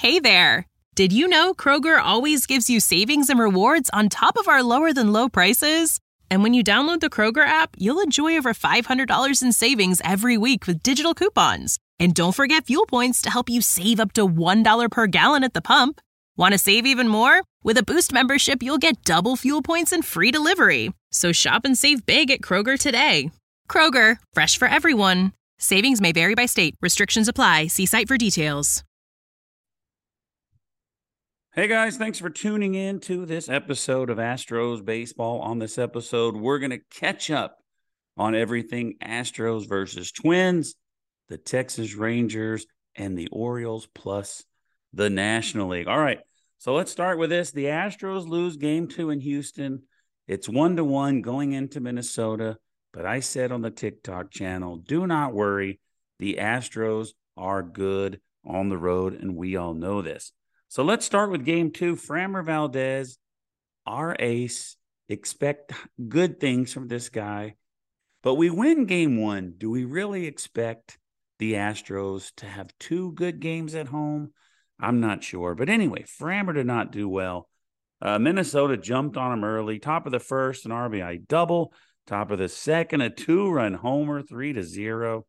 Hey there! Did you know Kroger always gives you savings and rewards on top of our lower-than-low prices? And when you download the Kroger app, you'll enjoy over $500 in savings every week with digital coupons. And don't forget fuel points to help you save up to $1 per gallon at the pump. Want to save even more? With a Boost membership, you'll get double fuel points and free delivery. So shop and save big at Kroger today. Kroger, fresh for everyone. Savings may vary by state. Restrictions apply. See site for details. Hey guys, thanks for tuning in to this episode of Astros Baseball. On this episode, we're going to catch up on everything Astros versus Twins, the Texas Rangers, and the Orioles, plus the National League. All right, so let's start with this. The Astros lose Game 2 in Houston. It's 1-1 going into Minnesota, but I said on the TikTok channel, do not worry. The Astros are good on the road, and we all know this. So let's start with Game 2. Framber Valdez, our ace. Expect good things from this guy. But we win Game 1. Do we really expect the Astros to have two good games at home? I'm not sure. But anyway, Framber did not do well. Minnesota jumped on him early. Top of the first, an RBI double. Top of the second, a two-run homer, 3-0.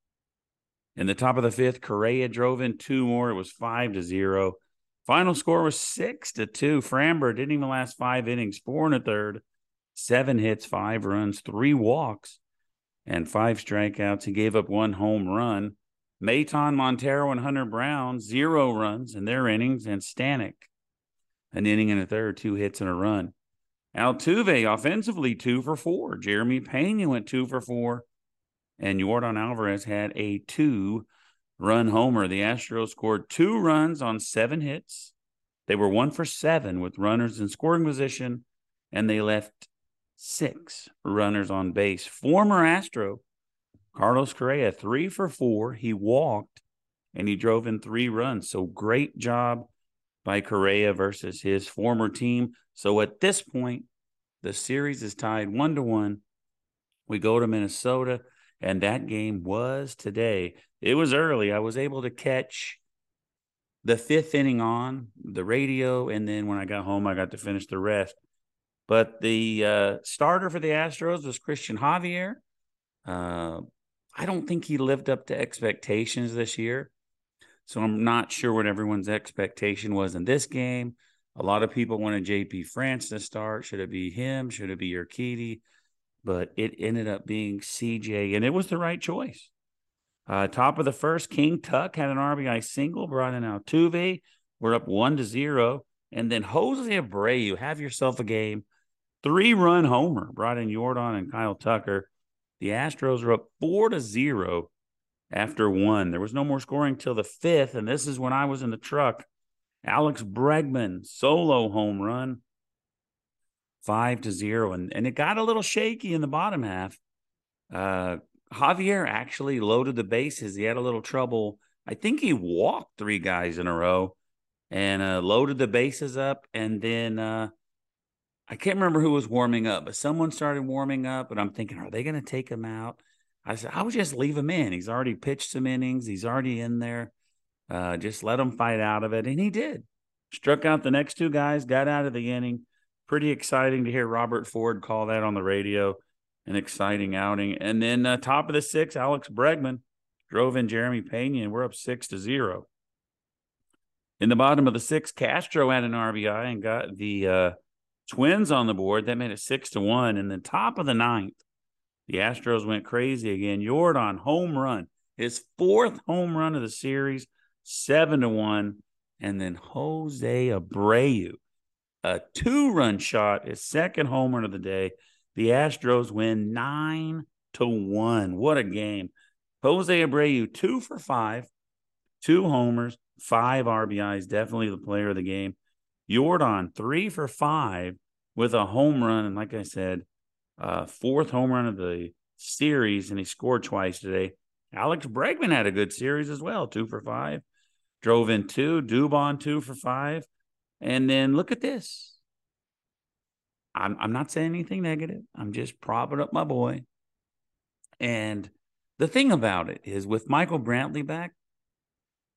In the top of the fifth, Correa drove in two more. It was 5-0. Final score was 6-2. Framber didn't even last 5 innings, 4 1/3, 7 hits, 5 runs, 3 walks, and 5 strikeouts. He gave up 1 home run. Maton, Montero, and Hunter Brown, 0 runs in their innings, and Stanek, an inning and a third, 2 hits and a run. Altuve, offensively, 2 for 4. Jeremy Pena went 2 for 4, and Yordan Alvarez had a 2-run homer. The Astros scored 2 runs on 7 hits. They were 1 for 7 with runners in scoring position, and they left 6 runners on base. Former Astro Carlos Correa, 3 for 4. He walked, and he drove in 3 runs. So great job by Correa versus his former team. So at this point, the series is tied 1-1. We go to Minnesota, and that game was today. It was early. I was able to catch the 5th inning on the radio, and then when I got home, I got to finish the rest. But the starter for the Astros was Christian Javier. I don't think he lived up to expectations this year, so I'm not sure what everyone's expectation was in this game. A lot of people wanted J.P. France to start. Should it be him? Should it be Urquidy? But it ended up being CJ, and it was the right choice. Top of the first, King Tuck had an RBI single, brought in Altuve. We're up 1-0. And then Jose Abreu, have yourself a game. 3-run homer, brought in Yordan and Kyle Tucker. The Astros were up 4-0 after 1. There was no more scoring till the 5th, and this is when I was in the truck. Alex Bregman, solo home run, 5-0. And it got a little shaky in the bottom half. Javier actually loaded the bases. He had a little trouble. I think he walked 3 guys in a row and loaded the bases up. And then I can't remember who was warming up, but someone started warming up. And I'm thinking, are they going to take him out? I said, I would just leave him in. He's already pitched some innings. He's already in there. Just let him fight out of it. And he did. Struck out the next 2 guys, got out of the inning. Pretty exciting to hear Robert Ford call that on the radio. An exciting outing. And then top of the 6th, Alex Bregman drove in Jeremy Pena, and we're up 6-0. In the bottom of the 6th, Castro had an RBI and got the Twins on the board. That made it 6-1. And then top of the 9th, the Astros went crazy again. Yordan, home run. His 4th home run of the series, 7-1. And then Jose Abreu, a 2-run shot, his 2nd home run of the day. The Astros win 9-1. What a game. Jose Abreu, 2 for 5, 2 homers, 5 RBIs, definitely the player of the game. Yordan, 3 for 5 with a home run. And like I said, 4th home run of the series, and he scored twice today. Alex Bregman had a good series as well, 2 for 5. Drove in 2. Dubon, 2 for 5. And then look at this. I'm not saying anything negative. I'm just propping up my boy. And the thing about it is, with Michael Brantley back,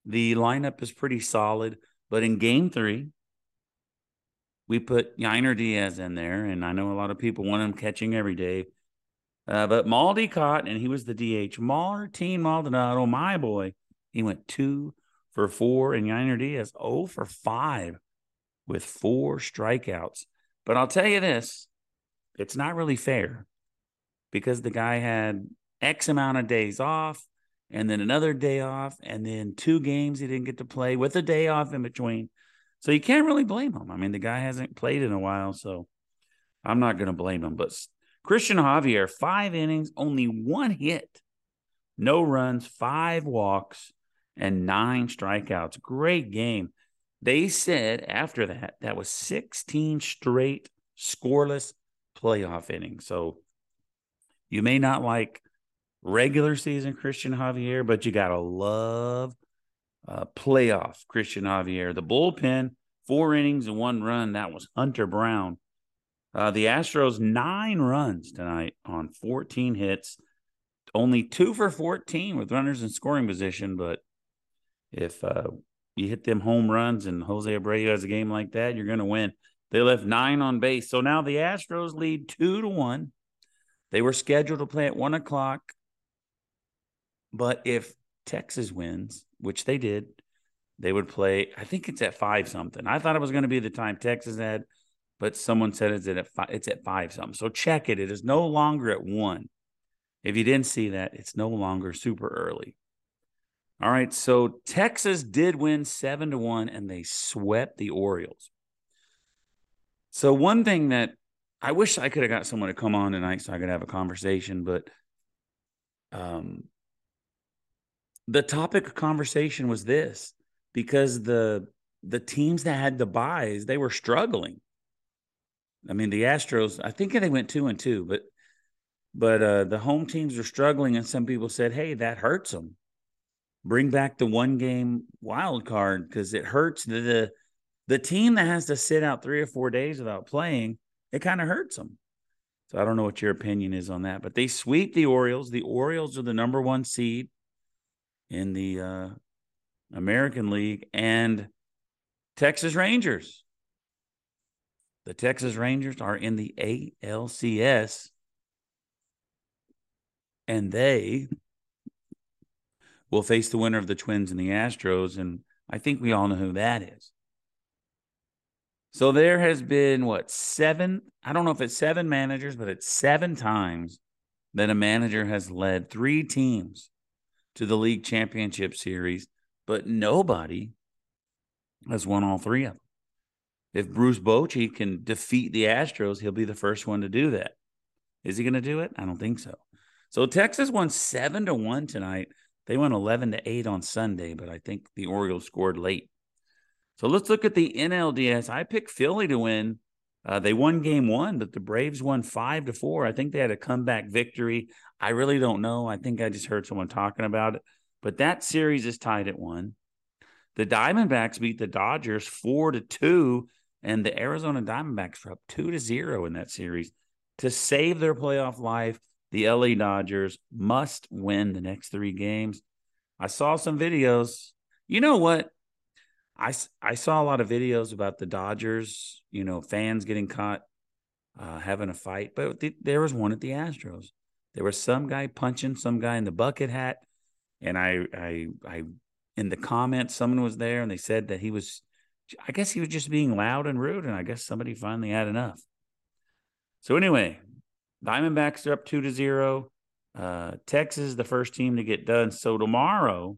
The lineup is pretty solid, but in game 3, we put Yainer Diaz in there, and I know a lot of people want him catching every day. But Maldi caught, and he was the DH. Martin Maldonado, my boy, he went 2 for 4, and Yainer Diaz 0 for 5 with 4 strikeouts. But I'll tell you this, it's not really fair because the guy had X amount of days off and then another day off and then 2 games he didn't get to play with a day off in between. So you can't really blame him. I mean, the guy hasn't played in a while, so I'm not going to blame him. But Christian Javier, 5 innings, only 1 hit, no runs, 5 walks, and 9 strikeouts. Great game. They said after that was 16 straight scoreless playoff innings. So you may not like regular season Christian Javier, but you got to love playoff Christian Javier. The bullpen, 4 innings and 1 run. That was Hunter Brown. The Astros, 9 runs tonight on 14 hits. Only 2 for 14 with runners in scoring position. But if you hit them home runs and Jose Abreu has a game like that, you're going to win. They left 9 on base. So now the Astros lead 2-1. They were scheduled to play at 1 o'clock. But if Texas wins, which they did, they would play, I think it's at 5 something. I thought it was going to be the time Texas had, but someone said it's at 5 something. So check it. It is no longer at 1. If you didn't see that, it's no longer super early. All right, so Texas did win 7-1, and they swept the Orioles. So one thing that I wish I could have got someone to come on tonight so I could have a conversation, but the topic of conversation was this, because the teams that had the buys, they were struggling. I mean, the Astros, I think they went 2-2, but the home teams are struggling, and some people said, hey, that hurts them. Bring back the 1-game wild card because it hurts the team that has to sit out 3 or 4 days without playing. It kind of hurts them. So I don't know what your opinion is on that, but they sweep the Orioles. The Orioles are the number 1 seed in the American League, and Texas Rangers. The Texas Rangers are in the ALCS, and they will face the winner of the Twins and the Astros, and I think we all know who that is. So there has been, 7? I don't know if it's 7 managers, but it's 7 times that a manager has led 3 teams to the league championship series, but nobody has won all 3 of them. If Bruce Bochy can defeat the Astros, he'll be the first one to do that. Is he going to do it? I don't think so. So Texas won 7-1 tonight. They won 11-8 on Sunday, but I think the Orioles scored late. So let's look at the NLDS. I picked Philly to win. They won game 1, but the Braves won 5-4. I think they had a comeback victory. I really don't know. I think I just heard someone talking about it. But that series is tied at 1. The Diamondbacks beat the Dodgers 4-2, and the Arizona Diamondbacks were up 2-0 in that series. To save their playoff life, the LA Dodgers must win the next 3 games. I saw some videos. You know what? I saw a lot of videos about the Dodgers, fans getting caught having a fight. But there was one at the Astros. There was some guy punching some guy in the bucket hat. And I in the comments, someone was there and they said that I guess he was just being loud and rude. And I guess somebody finally had enough. So anyway, Diamondbacks are up 2-0. Texas is the first team to get done. So tomorrow,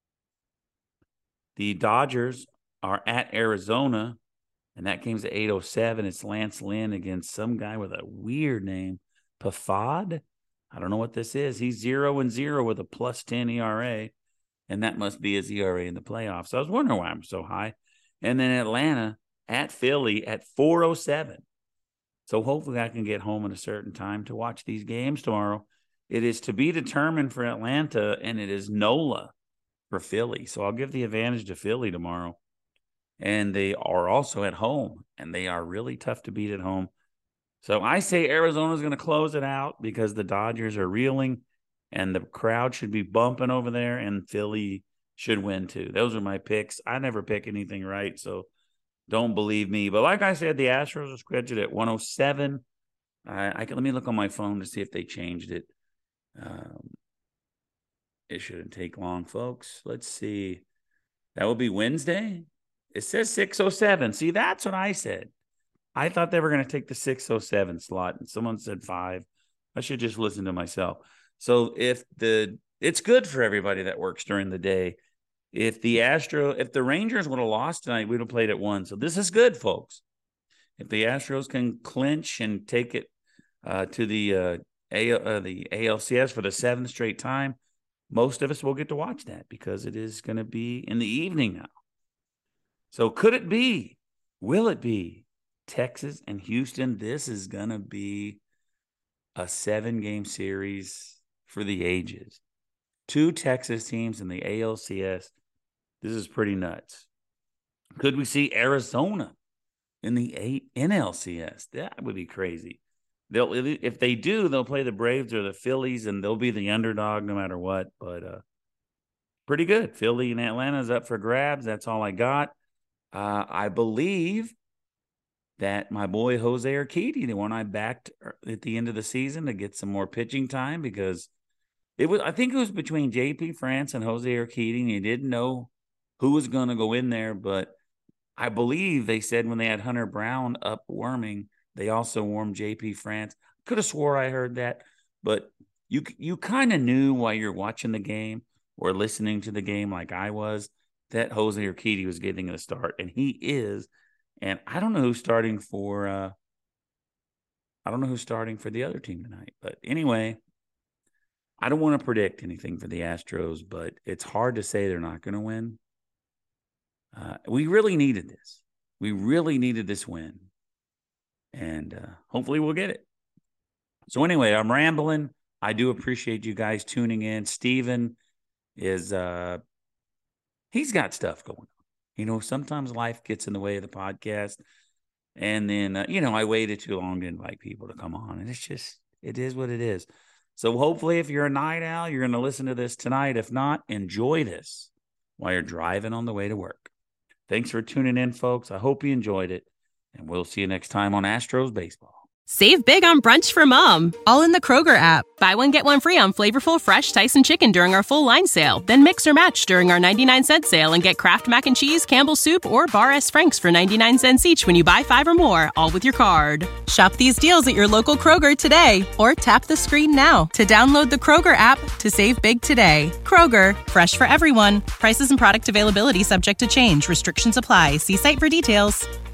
the Dodgers are at Arizona, and that game's at 8:07. It's Lance Lynn against some guy with a weird name, Pafad. I don't know what this is. He's 0-0 with a +10 ERA, and that must be his ERA in the playoffs. I was wondering why I'm so high. And then Atlanta at Philly at 4:07. So hopefully I can get home at a certain time to watch these games tomorrow. It is to be determined for Atlanta, and it is NOLA for Philly. So I'll give the advantage to Philly tomorrow. And they are also at home, and they are really tough to beat at home. So I say Arizona's going to close it out because the Dodgers are reeling, and the crowd should be bumping over there, and Philly should win too. Those are my picks. I never pick anything right, so don't believe me. But like I said, the Astros are scheduled at 107. Let me look on my phone to see if they changed it. It shouldn't take long, folks. Let's see. That will be Wednesday. It says 6:07. See, that's what I said. I thought they were going to take the 6:07 slot, and someone said 5. I should just listen to myself. So it's good for everybody that works during the day. If the Rangers would have lost tonight, we'd have played at 1. So this is good, folks. If the Astros can clinch and take it to the ALCS for the 7th straight time, most of us will get to watch that because it is going to be in the evening now. So could it be? Will it be? Texas and Houston, this is going to be a 7-game series for the ages. 2 Texas teams in the ALCS. This is pretty nuts. Could we see Arizona in the NLCS? That would be crazy. If they do, they'll play the Braves or the Phillies, and they'll be the underdog no matter what. But pretty good. Philly and Atlanta's up for grabs. That's all I got. I believe that my boy Jose Urquidy, the one I backed at the end of the season to get some more pitching time, because I think it was between JP France and Jose Urquidy, and you didn't know who was going to go in there. But I believe they said when they had Hunter Brown up warming, they also warmed JP France. Could have swore I heard that, but you kind of knew while you're watching the game or listening to the game like I was that Jose Urquidy was getting a start, and he is. And I don't know who's starting for the other team tonight. But anyway, I don't want to predict anything for the Astros, but it's hard to say they're not going to win. We really needed this. We really needed this win. And hopefully we'll get it. So anyway, I'm rambling. I do appreciate you guys tuning in. Steven is he's got stuff going on. You know, sometimes life gets in the way of the podcast. And then, I waited too long to invite people to come on. And it is what it is. So hopefully if you're a night owl, you're going to listen to this tonight. If not, enjoy this while you're driving on the way to work. Thanks for tuning in, folks. I hope you enjoyed it. And we'll see you next time on Astros Baseball. Save big on brunch for mom, all in the Kroger app. Buy one, get one free on flavorful, fresh Tyson chicken during our full line sale. Then mix or match during our 99-cent sale and get Kraft Mac and Cheese, Campbell's Soup, or Bar S. Frank's for 99 cents each when you buy 5 or more, all with your card. Shop these deals at your local Kroger today, or tap the screen now to download the Kroger app to save big today. Kroger, fresh for everyone. Prices and product availability subject to change. Restrictions apply. See site for details.